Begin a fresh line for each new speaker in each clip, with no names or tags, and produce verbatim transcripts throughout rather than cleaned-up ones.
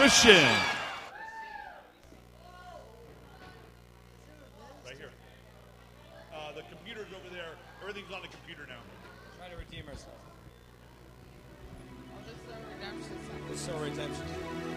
Christian.
Right here. Uh, the computer's over there. Everything's on the computer now.
Try to redeem ourselves.
I'll just uh, redemption sign.
Just so redemption.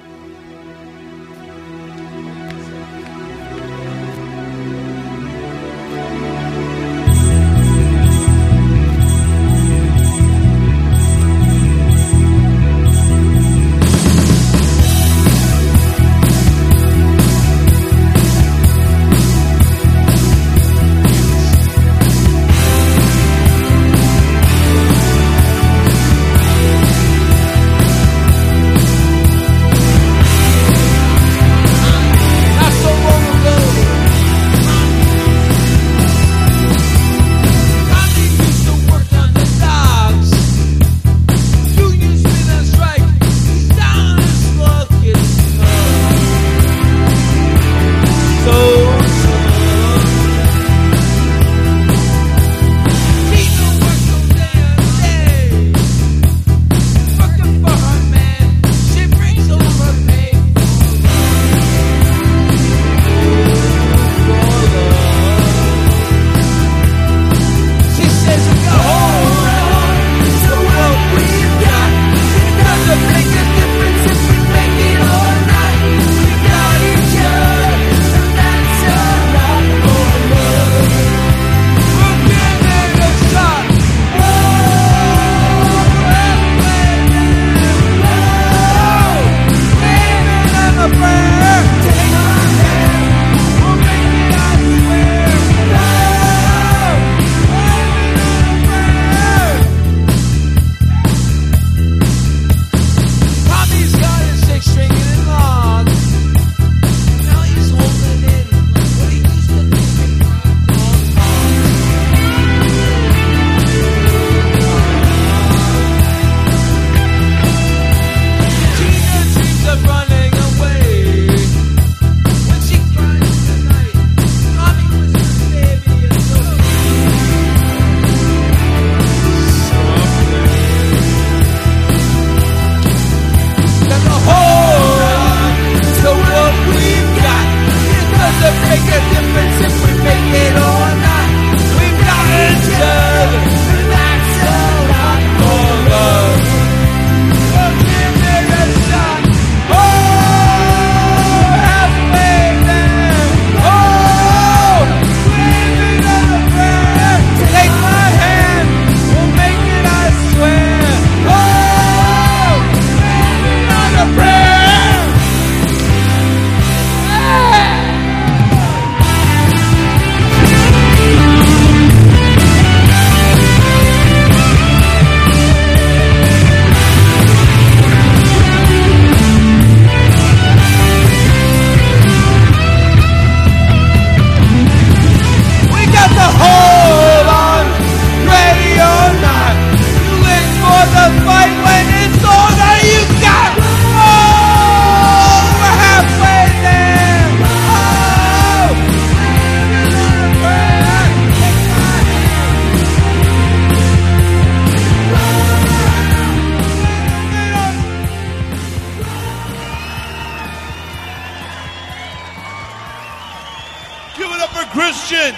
Christian.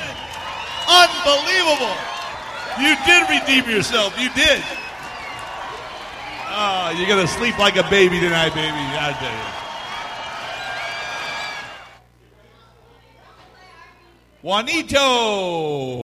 Unbelievable. You did redeem yourself. You did. Oh, you're going to sleep like a baby tonight, baby. I tell you. Juanito.